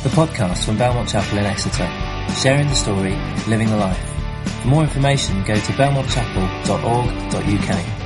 the podcast from Belmont Chapel in Exeter, sharing the story, living the life. For more information, go to belmontchapel.org.uk.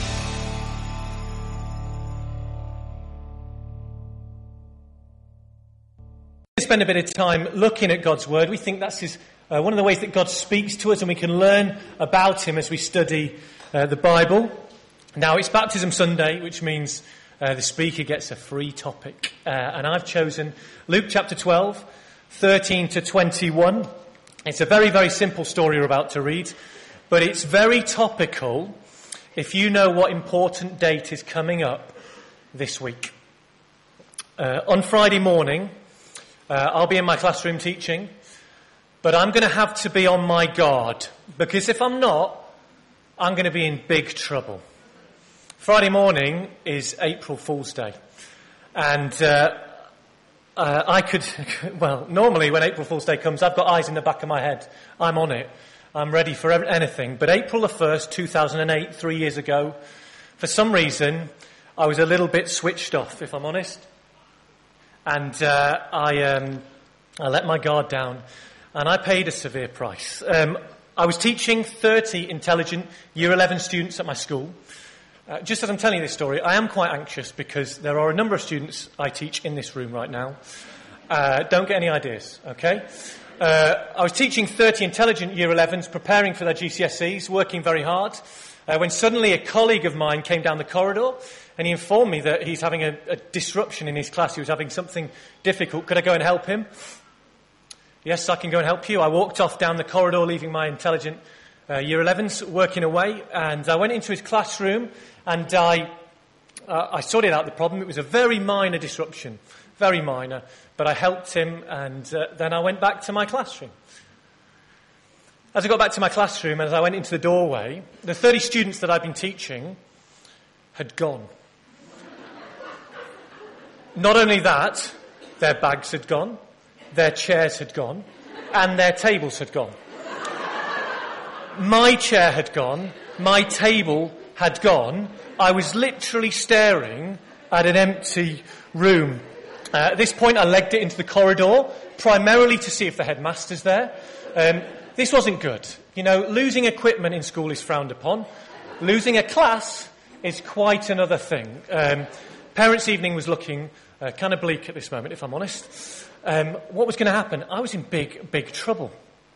Spend a bit of time looking at God's Word. We think that's one of the ways that God speaks to us, and we can learn about Him as we study the Bible. Now, it's Baptism Sunday, which means the speaker gets a free topic. And I've chosen Luke chapter 12, 13 to 21. It's a very, very simple story we're about to read, but it's very topical if you know what important date is coming up this week. On Friday morning, I'll be in my classroom teaching, but I'm going to have to be on my guard, because if I'm not, I'm going to be in big trouble. Friday morning is April Fool's Day, and normally when April Fool's Day comes, I've got eyes in the back of my head. I'm on it. I'm ready for anything. But April the 1st, 2008, 3 years ago, for some reason, I was a little bit switched off, if I'm honest. And I let my guard down, and I paid a severe price. I was teaching 30 intelligent Year 11 students at my school. Just as I'm telling you this story, I am quite anxious because there are a number of students I teach in this room right now. Don't get any ideas, okay? I was teaching 30 intelligent Year 11s, preparing for their GCSEs, working very hard, when suddenly a colleague of mine came down the corridor and he informed me that he's having a disruption in his class. He was having something difficult. Could I go and help him? Yes, I can go and help you. I walked off down the corridor, leaving my intelligent Year 11s working away, and I went into his classroom and I sorted out the problem. It was a very minor disruption, very minor, but I helped him, and then I went back to my classroom. As I got back to my classroom, and as I went into the doorway, the 30 students that I'd been teaching had gone. Not only that, their bags had gone, their chairs had gone, and their tables had gone. My chair had gone, my table had gone. I was literally staring at an empty room. At this point, I legged it into the corridor, primarily to see if the headmaster's there. This wasn't good. You know, losing equipment in school is frowned upon. Losing a class is quite another thing. Parents' evening was looking kind of bleak at this moment, if I'm honest. What was going to happen? I was in big, big trouble.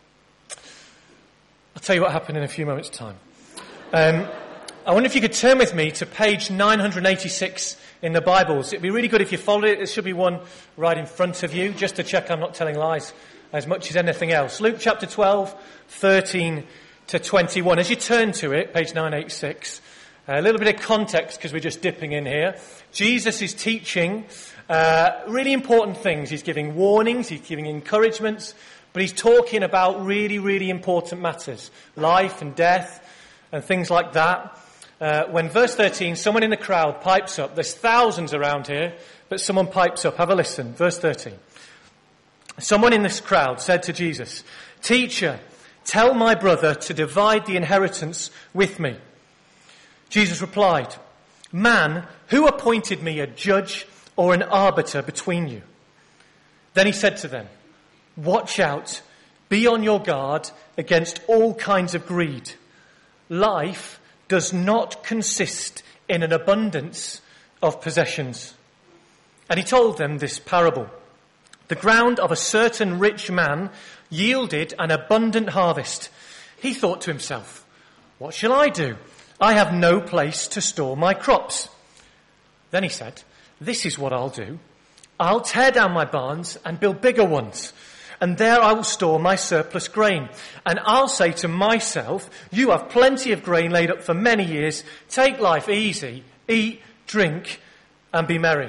I'll tell you what happened in a few moments' time. I wonder if you could turn with me to page 986 in the Bibles. It'd be really good if you followed it. There should be one right in front of you, just to check I'm not telling lies as much as anything else. Luke chapter 12, 13 to 21. As you turn to it, page 986, a little bit of context because we're just dipping in here. Jesus is teaching really important things. He's giving warnings, he's giving encouragements, but he's talking about really, really important matters, life and death and things like that. When verse 13, someone in the crowd pipes up. There's thousands around here, but someone pipes up. Have a listen. Verse 13. Someone in this crowd said to Jesus, "Teacher, tell my brother to divide the inheritance with me." Jesus replied, "Man, who appointed me a judge or an arbiter between you?" Then he said to them, "Watch out, be on your guard against all kinds of greed. Life does not consist in an abundance of possessions." And he told them this parable. The ground of a certain rich man yielded an abundant harvest. He thought to himself, "What shall I do? I have no place to store my crops." Then he said, "This is what I'll do. I'll tear down my barns and build bigger ones, and there I will store my surplus grain. And I'll say to myself, you have plenty of grain laid up for many years. Take life easy, eat, drink, and be merry."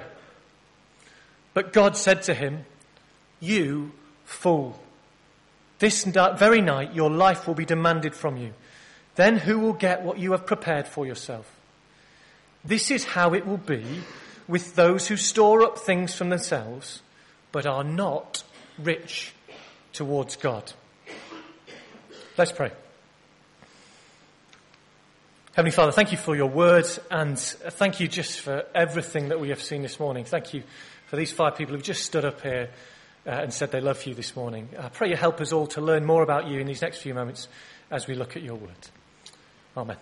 But God said to him, "You fool. This very night your life will be demanded from you. Then who will get what you have prepared for yourself? This is how it will be with those who store up things for themselves, but are not rich towards God." Let's pray. Heavenly Father, thank you for your word, and thank you just for everything that we have seen this morning. Thank you for these 5 people who've just stood up here and said they love you this morning. I pray you help us all to learn more about you in these next few moments as we look at your word. Amen.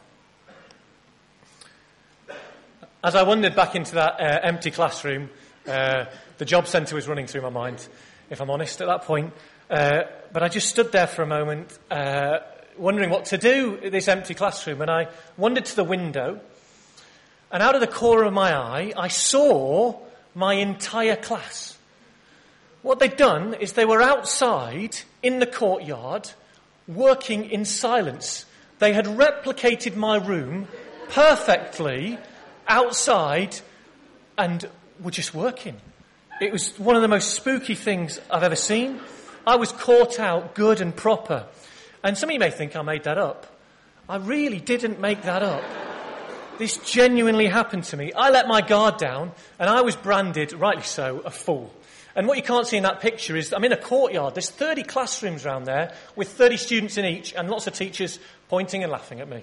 As I wandered back into that empty classroom, the job centre was running through my mind, if I'm honest, at that point. But I just stood there for a moment, wondering what to do in this empty classroom. And I wandered to the window, and out of the corner of my eye, I saw my entire class. What they'd done is they were outside in the courtyard, working in silence. They had replicated my room perfectly outside and were just working. It was one of the most spooky things I've ever seen. I was caught out good and proper. And some of you may think I made that up. I really didn't make that up. This genuinely happened to me. I let my guard down and I was branded, rightly so, a fool. And what you can't see in that picture is I'm in a courtyard. There's 30 classrooms around there with 30 students in each and lots of teachers pointing and laughing at me.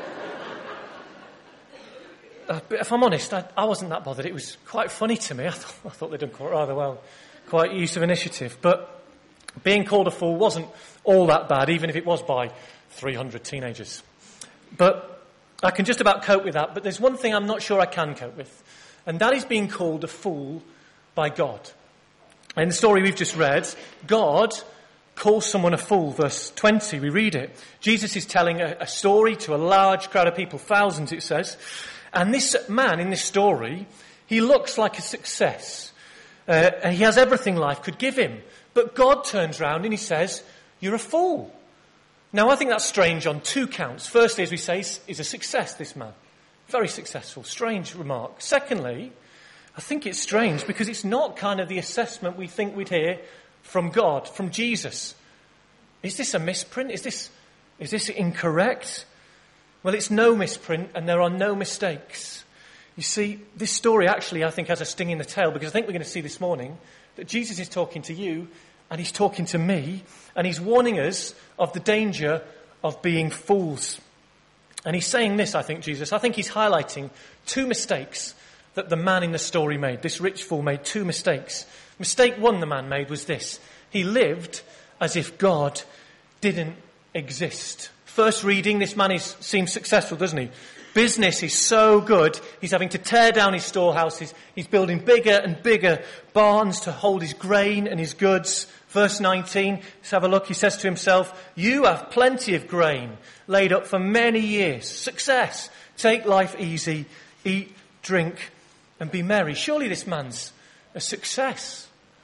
But if I'm honest, I wasn't that bothered. It was quite funny to me. I thought they'd done quite rather well. Quite use of initiative. But being called a fool wasn't all that bad, even if it was by 300 teenagers. But I can just about cope with that. But there's one thing I'm not sure I can cope with. And that is being called a fool by God. In the story we've just read, God calls someone a fool. Verse 20, we read it. Jesus is telling a story to a large crowd of people, thousands it says. And this man in this story, he looks like a success. And he has everything life could give him. But God turns around and he says, you're a fool. Now I think that's strange on two counts. Firstly, as we say, he's a success, this man. Very successful. Strange remark. Secondly, I think it's strange because it's not kind of the assessment we think we'd hear from God, from Jesus. Is this a misprint? Is this incorrect? Well, it's no misprint and there are no mistakes. You see, this story actually, I think, has a sting in the tail because I think we're going to see this morning that Jesus is talking to you and he's talking to me and he's warning us of the danger of being fools. And he's saying this, I think, Jesus. I think he's highlighting two mistakes that the man in the story made. This rich fool made two mistakes. Mistake one the man made was this. He lived as if God didn't exist. First reading, this man seems successful, doesn't he? Business is so good, he's having to tear down his storehouses. He's building bigger and bigger barns to hold his grain and his goods. Verse 19, let's have a look. He says to himself, you have plenty of grain laid up for many years. Success. Take life easy, eat, drink, and be merry. Surely this man's a success.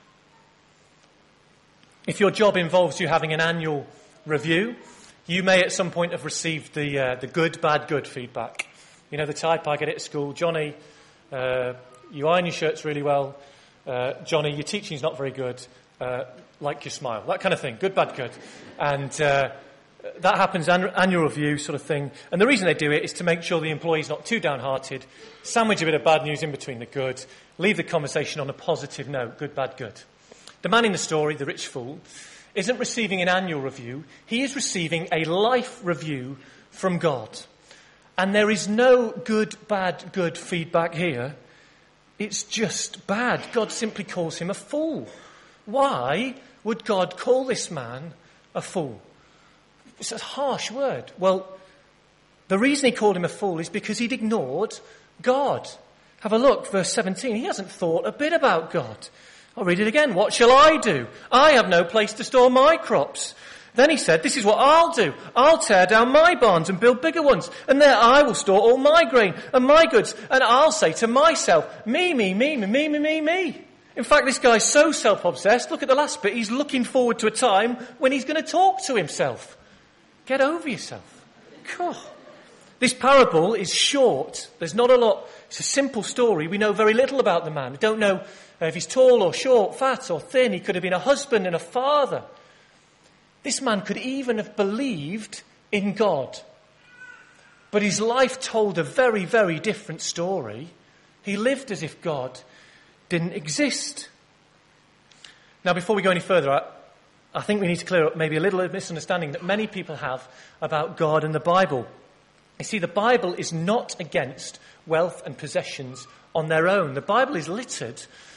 If your job involves you having an annual review, you may at some point have received the good, bad, good feedback. You know the type, I get it at school. Johnny, you iron your shirts really well. Johnny, your teaching's not very good. Like your smile. That kind of thing. Good, bad, good. And that happens, annual review sort of thing. And the reason they do it is to make sure the employee's not too downhearted, sandwich a bit of bad news in between the good, leave the conversation on a positive note. Good, bad, good. The man in the story, the rich fool, isn't receiving an annual review. He is receiving a life review from God. And there is no good, bad, good feedback here. It's just bad. God simply calls him a fool. Why would God call this man a fool? It's a harsh word. Well, the reason he called him a fool is because he'd ignored God. Have a look, verse 17. He hasn't thought a bit about God. I'll read it again. What shall I do? I have no place to store my crops. Then he said, this is what I'll do. I'll tear down my barns and build bigger ones. And there I will store all my grain and my goods. And I'll say to myself, me, me, me, me, me, me, me, me. In fact, this guy's so self-obsessed. Look at the last bit. He's looking forward to a time when he's going to talk to himself. Get over yourself. God. This parable is short. There's not a lot. It's a simple story. We know very little about the man. We don't know if he's tall or short, fat or thin. He could have been a husband and a father. This man could even have believed in God. But his life told a very, very different story. He lived as if God didn't exist. Now, before we go any further, I think we need to clear up maybe a little misunderstanding that many people have about God and the Bible. You see, the Bible is not against wealth and possessions on their own. The Bible is littered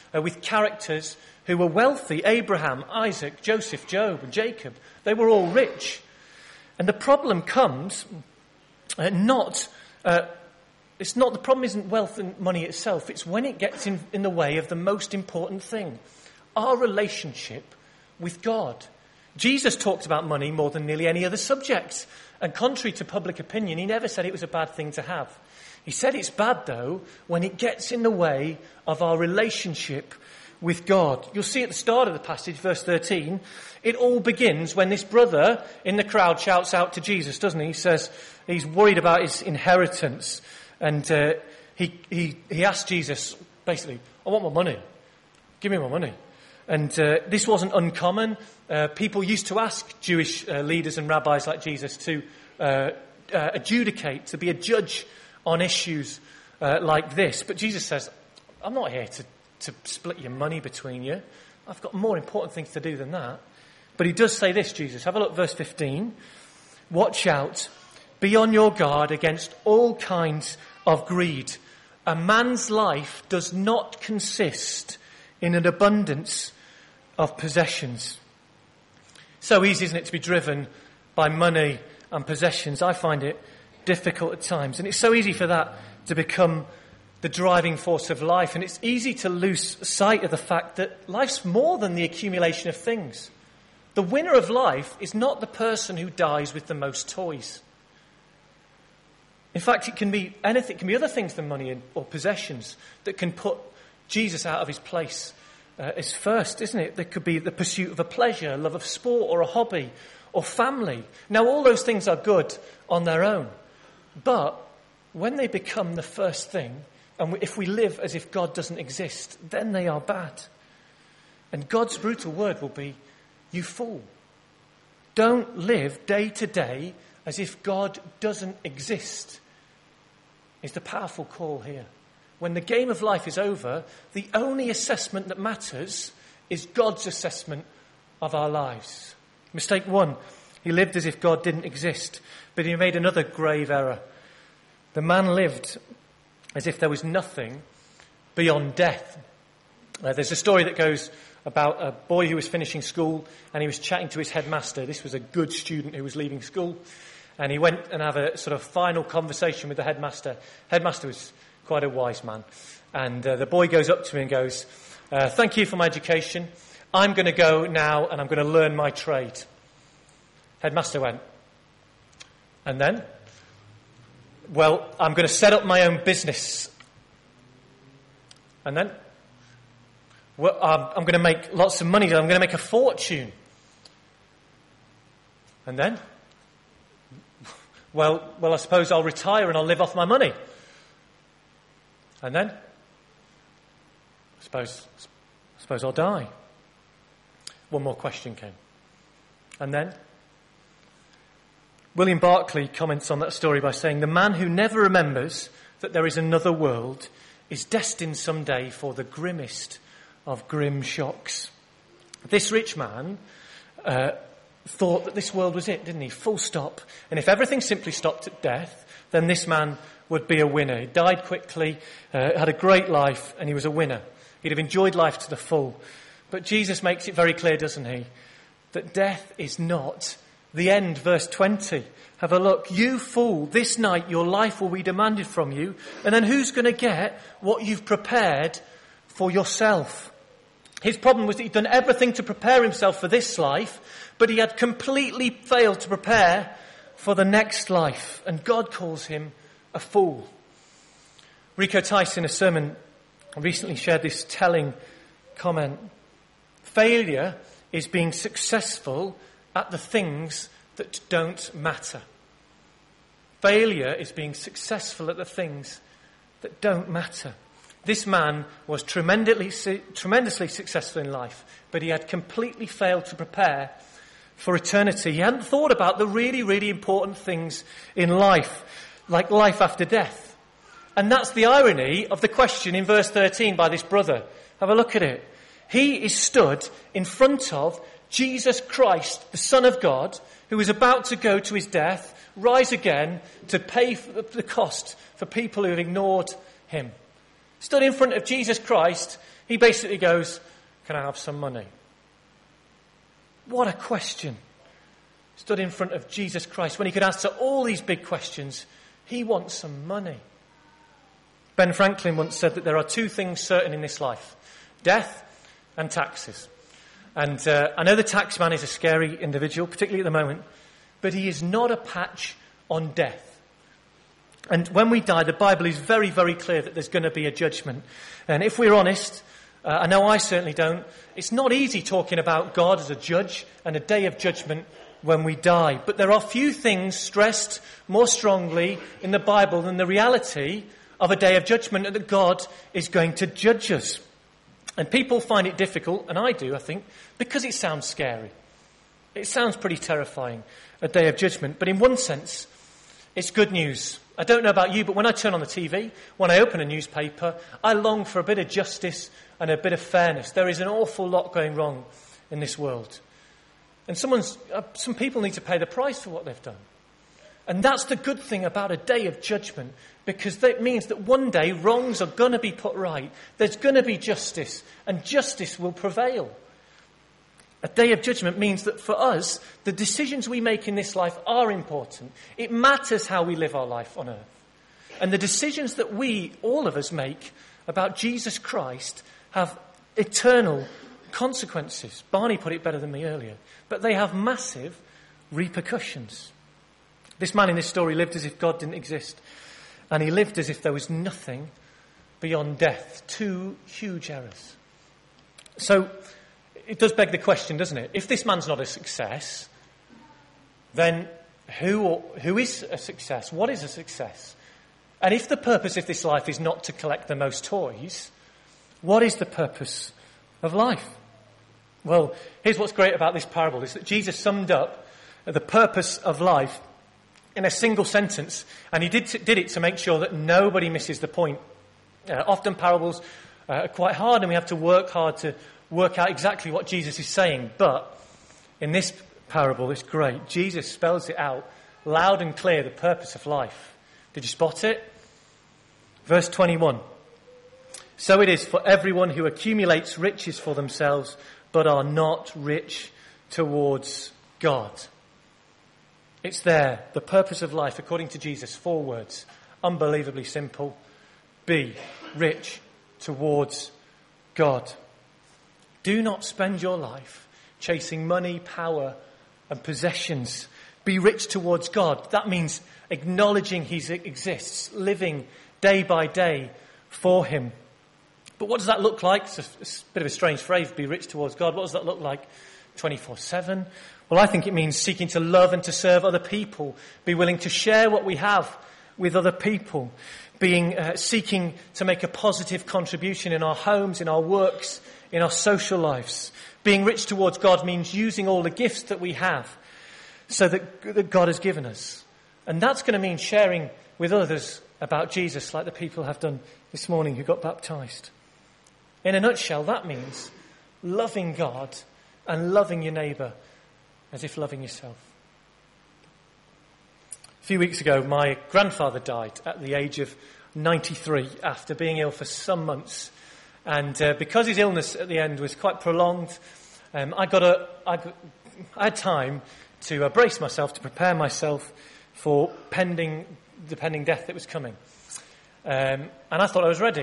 with characters who were wealthy. Abraham, Isaac, Joseph, Job, and Jacob. They were all rich. And the problem comes the problem isn't wealth and money itself. It's when it gets in the way of the most important thing, our relationship with God. Jesus talked about money more than nearly any other subject. And contrary to public opinion, he never said it was a bad thing to have. He said it's bad, though, when it gets in the way of our relationship with God. You'll see at the start of the passage, verse 13, it all begins when this brother in the crowd shouts out to Jesus, doesn't he? He says he's worried about his inheritance. And he asked Jesus, basically, I want my money. Give me my money. And this wasn't uncommon. People used to ask Jewish leaders and rabbis like Jesus to adjudicate, to be a judge on issues like this. But Jesus says, I'm not here to split your money between you. I've got more important things to do than that. But he does say this, Jesus. Have a look, verse 15. Watch out, be on your guard against all kinds of greed. A man's life does not consist in an abundance of possessions. So easy, isn't it, to be driven by money and possessions? I find it difficult at times. And it's so easy for that to become the driving force of life. And it's easy to lose sight of the fact that life's more than the accumulation of things. The winner of life is not the person who dies with the most toys. In fact, it can be anything. It can be other things than money or possessions that can put Jesus out of his place as first, isn't it? There could be the pursuit of a pleasure, love of sport or a hobby or family. Now, all those things are good on their own. But when they become the first thing, and if we live as if God doesn't exist, then they are bad. And God's brutal word will be, you fool. Don't live day to day as if God doesn't exist, is the powerful call here. When the game of life is over, the only assessment that matters is God's assessment of our lives. Mistake 1, he lived as if God didn't exist, but he made another grave error. The man lived as if there was nothing beyond death. There's a story that goes about a boy who was finishing school and he was chatting to his headmaster. This was a good student who was leaving school. And he went and had a sort of final conversation with the headmaster. Headmaster was quite a wise man. And the boy goes up to me and goes, thank you for my education. I'm going to go now and I'm going to learn my trade. Headmaster went, and then? Well, I'm going to set up my own business. And then? Well, I'm going to make lots of money. I'm going to make a fortune. And then? Well, I suppose I'll retire and I'll live off my money. And then? I suppose I'll die. One more question came. And then? William Barclay comments on that story by saying, the man who never remembers that there is another world is destined someday for the grimmest of grim shocks. This rich man thought that this world was it, didn't he? Full stop. And if everything simply stopped at death, then this man would be a winner. He died quickly, had a great life, and he was a winner. He'd have enjoyed life to the full. But Jesus makes it very clear, doesn't he, that death is not the end. Verse 20. Have a look. You fool, this night your life will be demanded from you, and then who's going to get what you've prepared for yourself? His problem was that he'd done everything to prepare himself for this life, but he had completely failed to prepare for the next life. And God calls him a fool. Rico Tice, in a sermon, recently shared this telling comment. Failure is being successful at the things that don't matter. Failure is being successful at the things that don't matter. This man was tremendously successful in life, but he had completely failed to prepare for eternity. He hadn't thought about the really, really important things in life, like life after death. And that's the irony of the question in verse 13 by this brother. Have a look at it. He is stood in front of Jesus Christ, the Son of God, who is about to go to his death, rise again to pay for the cost for people who have ignored him. Stood in front of Jesus Christ, He basically goes, can I have some money? What a question. Stood in front of Jesus Christ when he could answer all these big questions. He wants some money. Ben Franklin once said that there are two things certain in this life: death and taxes. And I know the tax man is a scary individual, particularly at the moment, but he is not a patch on death. And when we die, the Bible is very, very clear that there's going to be a judgment. And if we're honest, I know I certainly don't, it's not easy talking about God as a judge and a day of judgment when we die. But there are few things stressed more strongly in the Bible than the reality of a day of judgment, and that God is going to judge us. And people find it difficult, and I do, I think, because it sounds scary. It sounds pretty terrifying, a day of judgment. But in one sense, it's good news. I don't know about you, but when I turn on the TV, when I open a newspaper, I long for a bit of justice and a bit of fairness. There is an awful lot going wrong in this world. And some people need to pay the price for what they've done. And that's the good thing about a day of judgment, because that means that one day wrongs are going to be put right. There's going to be justice, and justice will prevail. A day of judgment means that for us, the decisions we make in this life are important. It matters how we live our life on earth. And the decisions that we, all of us, make about Jesus Christ have eternal consequences. Barney put it better than me earlier. But they have massive repercussions. This man in this story lived as if God didn't exist. And he lived as if there was nothing beyond death. Two huge errors. So it does beg the question, doesn't it? If this man's not a success, then who is a success? What is a success? And if the purpose of this life is not to collect the most toys, what is the purpose of life? Well, here's what's great about this parable, is that Jesus summed up the purpose of life in a single sentence, and he did it to make sure that nobody misses the point. Often parables are quite hard, and we have to work hard to work out exactly what Jesus is saying. But in this parable, it's great. Jesus spells it out loud and clear, the purpose of life. Did you spot it? Verse 21. So it is for everyone who accumulates riches for themselves, but are not rich towards God. It's there, the purpose of life, according to Jesus. 4 words, unbelievably simple. Be rich towards God. Do not spend your life chasing money, power, and possessions. Be rich towards God. That means acknowledging He exists, living day by day for Him. But what does that look like? It's a bit of a strange phrase, be rich towards God. What does that look like 24/7? Well, I think it means seeking to love and to serve other people, be willing to share what we have with other people, seeking to make a positive contribution in our homes, in our works, in our social lives. Being rich towards God means using all the gifts that we have so that God has given us. And that's going to mean sharing with others about Jesus, like the people have done this morning who got baptized. In a nutshell, that means loving God and loving your neighbour as if loving yourself. A few weeks ago, my grandfather died at the age of 93 after being ill for some months. And because his illness at the end was quite prolonged, I had time to brace myself, to prepare myself for the pending death that was coming. And I thought I was ready.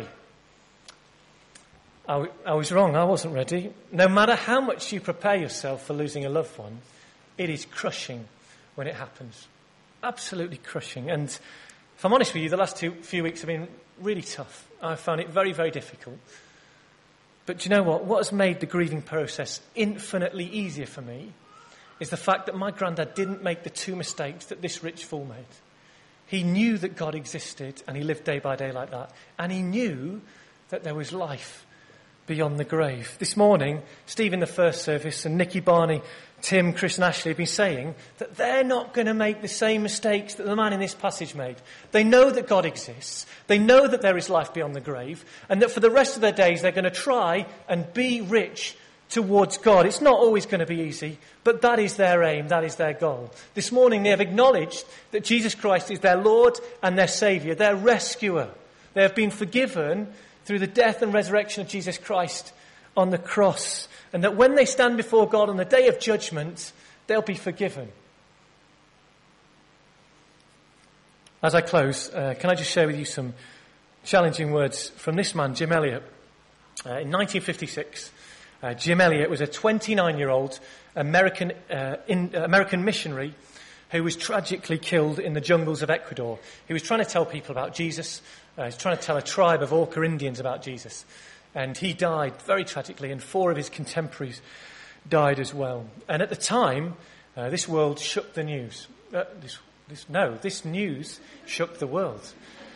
I was wrong. I wasn't ready. No matter how much you prepare yourself for losing a loved one, it is crushing when it happens. Absolutely crushing. And if I'm honest with you, the last few weeks have been really tough. I found it very, very difficult. But do you know what? What has made the grieving process infinitely easier for me is the fact that my granddad didn't make the 2 mistakes that this rich fool made. He knew that God existed, and he lived day by day like that. And he knew that there was life beyond the grave. This morning, Steve in the first service and Nicky, Barney, Tim, Chris and Ashley have been saying that they're not going to make the same mistakes that the man in this passage made. They know that God exists. They know that there is life beyond the grave, and that for the rest of their days they're going to try and be rich towards God. It's not always going to be easy, but that is their aim. That is their goal. This morning they have acknowledged that Jesus Christ is their Lord and their Saviour, their rescuer. They have been forgiven through the death and resurrection of Jesus Christ on the cross, and that when they stand before God on the day of judgment, they'll be forgiven. As I close, can I just share with you some challenging words from this man, Jim Elliot. In 1956, Jim Elliot was a 29-year-old American missionary who was tragically killed in the jungles of Ecuador. He was trying to tell people about Jesus. He was trying to tell a tribe of Auca Indians about Jesus. And he died very tragically, and 4 of his contemporaries died as well. And at the time, this world shook the news. This news shook the world.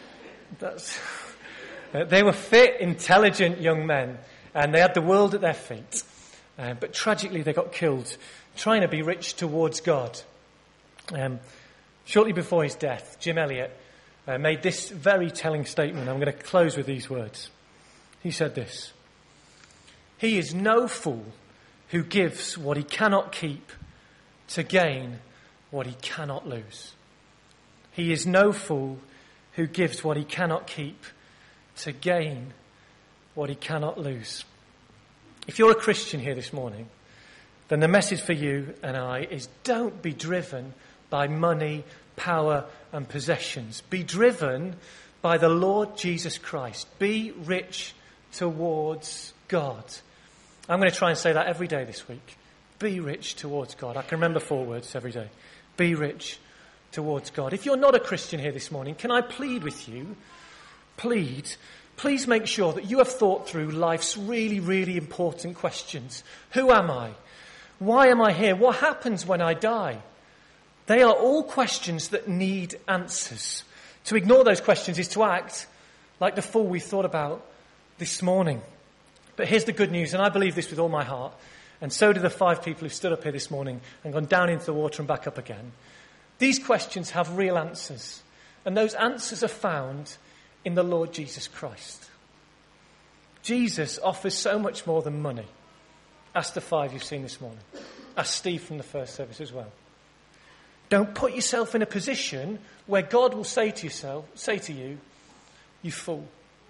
They were fit, intelligent young men, and they had the world at their feet. But tragically, they got killed trying to be rich towards God. Shortly before his death, Jim Elliot made this very telling statement. I'm going to close with these words. He said this: "He is no fool who gives what he cannot keep to gain what he cannot lose." He is no fool who gives what he cannot keep to gain what he cannot lose. If you're a Christian here this morning, then the message for you and I is don't be driven by money, power and possessions. Be driven by the Lord Jesus Christ. Be rich towards God. I'm going to try and say that every day this week. Be rich towards God. I can remember 4 words every day. Be rich towards God. If you're not a Christian here this morning, can I plead with you? Please make sure that you have thought through life's really, really important questions. Who am I? Why am I here? What happens when I die? They are all questions that need answers. To ignore those questions is to act like the fool we thought about this morning. But here's the good news, and I believe this with all my heart, and so do the 5 people who stood up here this morning and gone down into the water and back up again. These questions have real answers, and those answers are found in the Lord Jesus Christ. Jesus offers so much more than money. Ask the 5 you've seen this morning. Ask Steve from the first service as well. Don't put yourself in a position where God will say to you, you fool.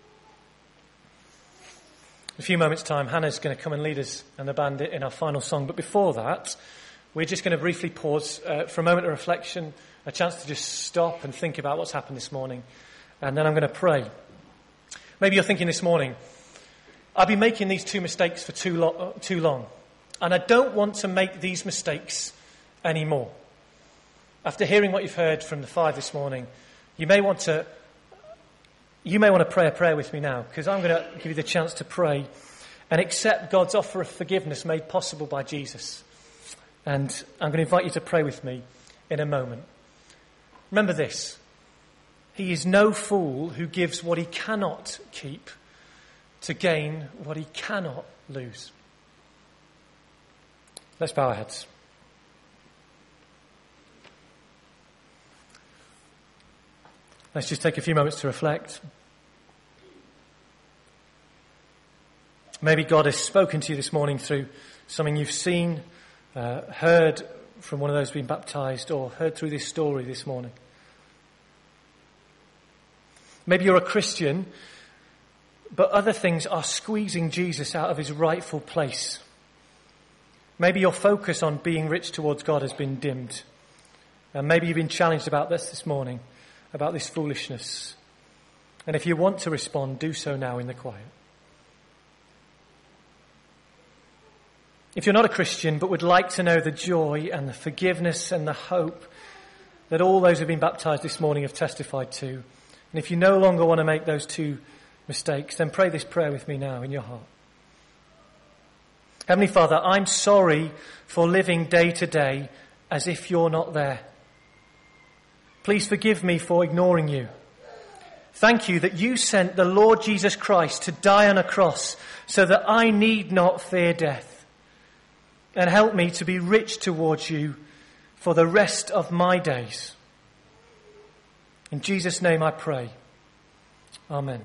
In a few moments' time, Hannah's going to come and lead us and the band in our final song. But before that, we're just going to briefly pause for a moment of reflection, a chance to just stop and think about what's happened this morning. And then I'm going to pray. Maybe you're thinking this morning, I've been making these 2 mistakes for too long. And I don't want to make these mistakes anymore. After hearing what you've heard from the 5 this morning, you may want to pray a prayer with me now, because I'm going to give you the chance to pray and accept God's offer of forgiveness made possible by Jesus. And I'm going to invite you to pray with me in a moment. Remember this: he is no fool who gives what he cannot keep to gain what he cannot lose. Let's bow our heads. Let's just take a few moments to reflect. Maybe God has spoken to you this morning through something you've seen, heard from one of those being baptized, or heard through this story this morning. Maybe you're a Christian, but other things are squeezing Jesus out of his rightful place. Maybe your focus on being rich towards God has been dimmed. And maybe you've been challenged about this morning, about this foolishness. And if you want to respond, do so now in the quiet. If you're not a Christian but would like to know the joy and the forgiveness and the hope that all those who have been baptized this morning have testified to, and if you no longer want to make those 2 mistakes, then pray this prayer with me now in your heart. Heavenly Father, I'm sorry for living day to day as if you're not there. Please forgive me for ignoring you. Thank you that you sent the Lord Jesus Christ to die on a cross so that I need not fear death. And help me to be rich towards you for the rest of my days. In Jesus' name I pray. Amen.